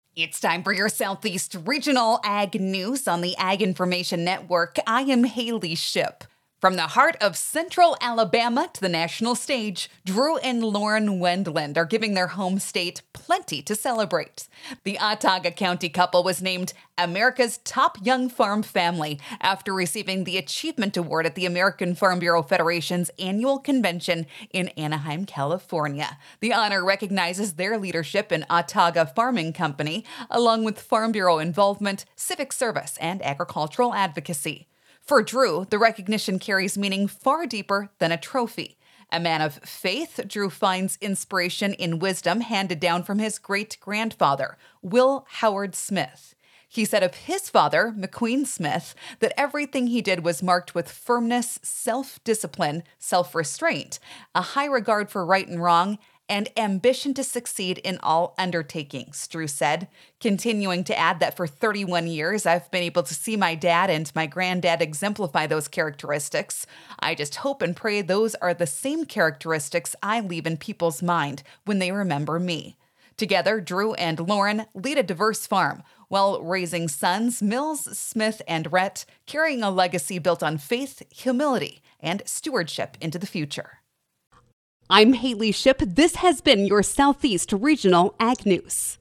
It's time for your Southeast Regional Ag News on the Ag Information Network. I am Haley Ship. From the heart of central Alabama to the national stage, Drew and Lauren Wendland are giving their home state plenty to celebrate. The Autauga County couple was named America's Top Young Farm Family after receiving the Achievement Award at the American Farm Bureau Federation's annual convention in Anaheim, California. The honor recognizes their leadership in Autauga Farming Company, along with Farm Bureau involvement, civic service, and agricultural advocacy. For Drew, the recognition carries meaning far deeper than a trophy. A man of faith, Drew finds inspiration in wisdom handed down from his great-grandfather, Will Howard Smith. He said of his father, McQueen Smith, that everything he did was marked with firmness, self-discipline, self-restraint, a high regard for right and wrong, and ambition to succeed in all undertakings, Drew said, continuing to add that for 31 years, I've been able to see my dad and my granddad exemplify those characteristics. I just hope and pray those are the same characteristics I leave in people's mind when they remember me. Together, Drew and Lauren lead a diverse farm while raising sons Mills, Smith, and Rhett, carrying a legacy built on faith, humility, and stewardship into the future. I'm Haley Ship. This has been your Southeast Regional Ag News.